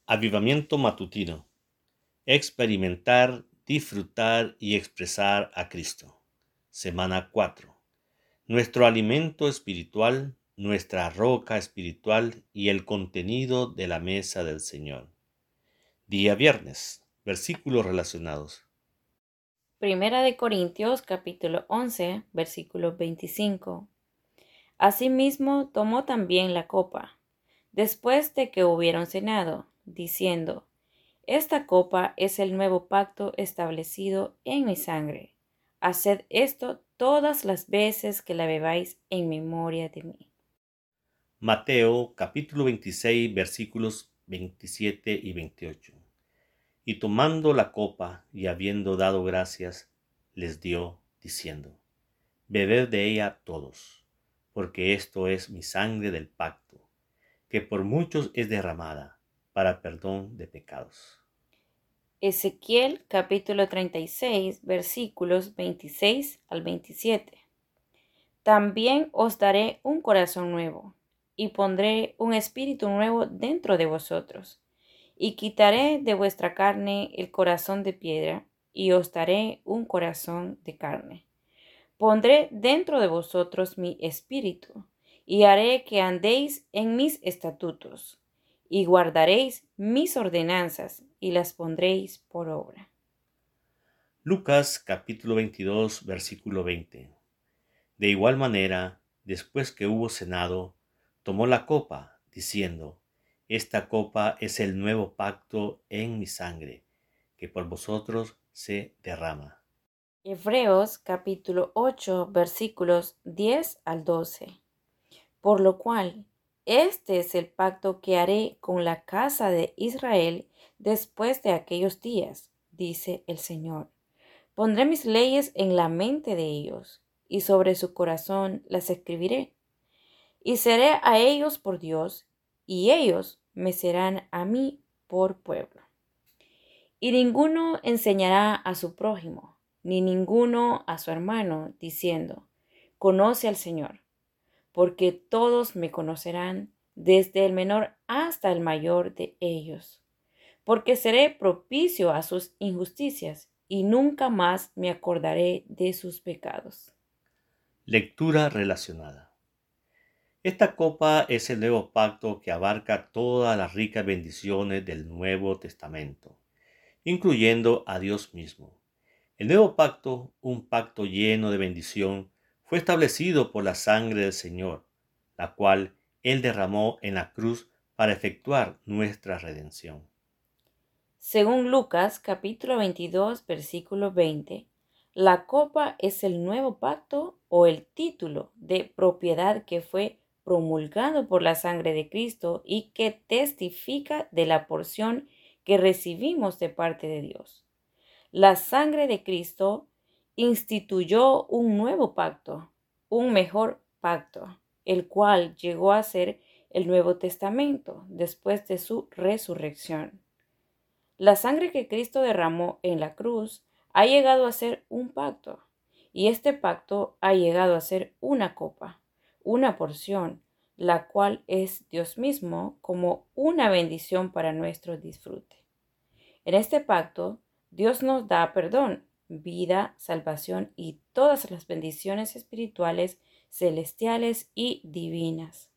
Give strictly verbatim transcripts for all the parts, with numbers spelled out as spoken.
Avivamiento matutino. Experimentar, disfrutar y expresar a Cristo. Semana cuatro. Nuestro alimento espiritual, nuestra roca espiritual y el contenido de la mesa del Señor. Día viernes. Versículos relacionados. Primera de Corintios capítulo once, versículo veinticinco. Asimismo tomó también la copa, después de que hubieron cenado, diciendo, Esta copa es el nuevo pacto establecido en mi sangre. Haced esto todas las veces que la bebáis en memoria de mí. Mateo capítulo veintiséis versículos veintisiete y veintiocho. Y tomando la copa y habiendo dado gracias, les dio, diciendo, Bebed de ella todos, porque esto es mi sangre del pacto, que por muchos es derramada para perdón de pecados. Ezequiel capítulo treinta y seis versículos veintiséis al veintisiete. También os daré un corazón nuevo, y pondré un espíritu nuevo dentro de vosotros, y quitaré de vuestra carne el corazón de piedra, y os daré un corazón de carne. Pondré dentro de vosotros mi espíritu, y haré que andéis en mis estatutos, y guardaréis mis ordenanzas, y las pondréis por obra. Lucas capítulo veintidós versículo veinte. De igual manera, después que hubo cenado, tomó la copa, diciendo, Esta copa es el nuevo pacto en mi sangre, que por vosotros se derrama. Hebreos capítulo ocho versículos diez al doce. Por lo cual, este es el pacto que haré con la casa de Israel después de aquellos días, dice el Señor. Pondré mis leyes en la mente de ellos, y sobre su corazón las escribiré. Y seré a ellos por Dios, y ellos me serán a mí por pueblo. Y ninguno enseñará a su prójimo, ni ninguno a su hermano, diciendo, Conoce al Señor, porque todos me conocerán, desde el menor hasta el mayor de ellos, porque seré propicio a sus injusticias, y nunca más me acordaré de sus pecados. Lectura relacionada. Esta copa es el nuevo pacto que abarca todas las ricas bendiciones del Nuevo Testamento, incluyendo a Dios mismo. El nuevo pacto, un pacto lleno de bendición, fue establecido por la sangre del Señor, la cual Él derramó en la cruz para efectuar nuestra redención. Según Lucas capítulo veintidós versículo veinte, la copa es el nuevo pacto o el título de propiedad que fue promulgado por la sangre de Cristo y que testifica de la porción que recibimos de parte de Dios. La sangre de Cristo instituyó un nuevo pacto, un mejor pacto, el cual llegó a ser el Nuevo Testamento después de su resurrección. La sangre que Cristo derramó en la cruz ha llegado a ser un pacto, y este pacto ha llegado a ser una copa, una porción, la cual es Dios mismo como una bendición para nuestro disfrute. En este pacto, Dios nos da perdón, vida, salvación y todas las bendiciones espirituales, celestiales y divinas.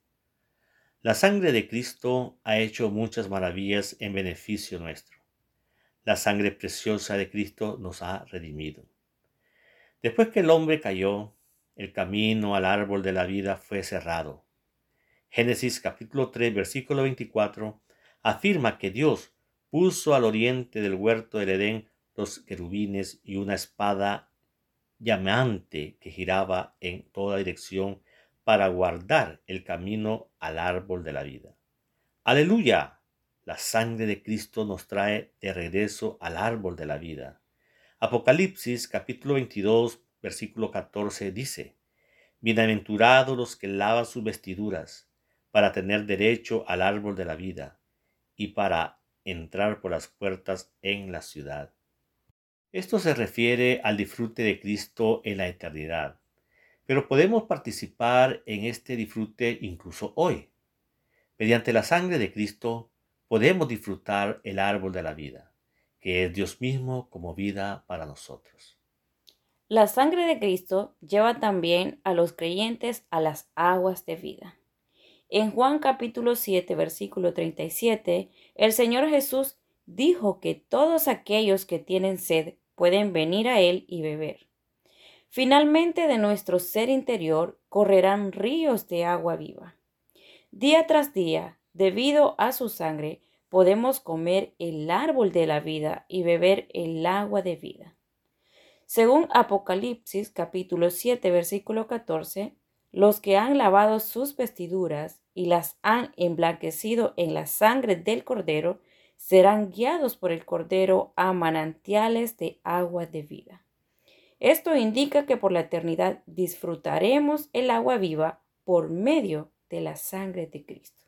La sangre de Cristo ha hecho muchas maravillas en beneficio nuestro. La sangre preciosa de Cristo nos ha redimido. Después que el hombre cayó, el camino al árbol de la vida fue cerrado. Génesis capítulo tres, versículo veinticuatro, afirma que Dios puso al oriente del huerto del Edén los querubines y una espada llameante que giraba en toda dirección para guardar el camino al árbol de la vida. ¡Aleluya! La sangre de Cristo nos trae de regreso al árbol de la vida. Apocalipsis capítulo veintidós, versículo catorce dice, Bienaventurados los que lavan sus vestiduras, para tener derecho al árbol de la vida y para entrar por las puertas en la ciudad. Esto se refiere al disfrute de Cristo en la eternidad, pero podemos participar en este disfrute incluso hoy. Mediante la sangre de Cristo podemos disfrutar el árbol de la vida, que es Dios mismo como vida para nosotros. La sangre de Cristo lleva también a los creyentes a las aguas de vida. En Juan capítulo siete, versículo treinta y siete, el Señor Jesús dijo que todos aquellos que tienen sed pueden venir a Él y beber. Finalmente, de nuestro ser interior correrán ríos de agua viva. Día tras día, debido a su sangre, podemos comer el árbol de la vida y beber el agua de vida. Según Apocalipsis capítulo siete, versículo catorce, los que han lavado sus vestiduras y las han emblanquecido en la sangre del Cordero, serán guiados por el Cordero a manantiales de agua de vida. Esto indica que por la eternidad disfrutaremos el agua viva por medio de la sangre de Cristo.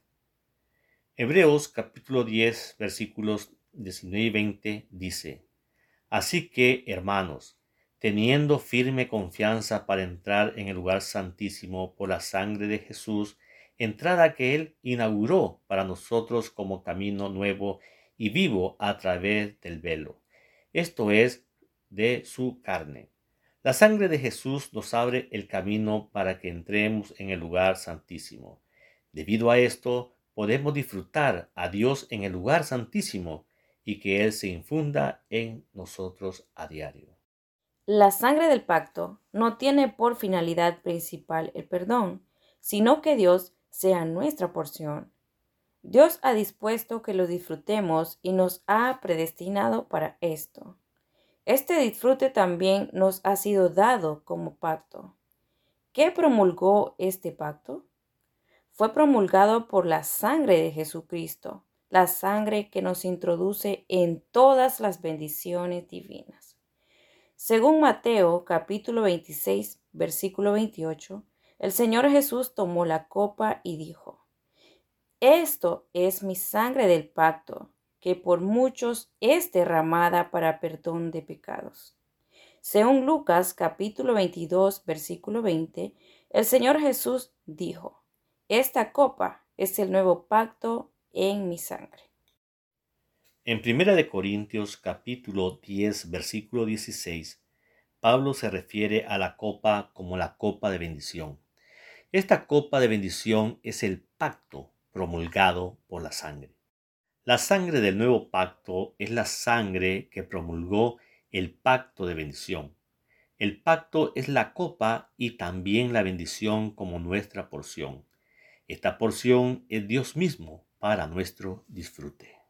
Hebreos capítulo diez, versículos diecinueve y veinte dice: Así que, hermanos, teniendo firme confianza para entrar en el lugar santísimo por la sangre de Jesús, entrada que Él inauguró para nosotros como camino nuevo y vivo a través del velo, esto es, de su carne. La sangre de Jesús nos abre el camino para que entremos en el lugar santísimo. Debido a esto, podemos disfrutar a Dios en el lugar santísimo y que Él se infunda en nosotros a diario. La sangre del pacto no tiene por finalidad principal el perdón, sino que Dios sea nuestra porción. Dios ha dispuesto que lo disfrutemos y nos ha predestinado para esto. Este disfrute también nos ha sido dado como pacto. ¿Qué promulgó este pacto? Fue promulgado por la sangre de Jesucristo, la sangre que nos introduce en todas las bendiciones divinas. Según Mateo capítulo veintiséis, versículo veintiocho, el Señor Jesús tomó la copa y dijo: Esto es mi sangre del pacto, que por muchos es derramada para perdón de pecados. Según Lucas capítulo veintidós, versículo veinte, el Señor Jesús dijo: Esta copa es el nuevo pacto en mi sangre. En Primera de Corintios capítulo diez, versículo dieciséis, Pablo se refiere a la copa como la copa de bendición. Esta copa de bendición es el pacto promulgado por la sangre. La sangre del nuevo pacto es la sangre que promulgó el pacto de bendición. El pacto es la copa y también la bendición como nuestra porción. Esta porción es Dios mismo para nuestro disfrute.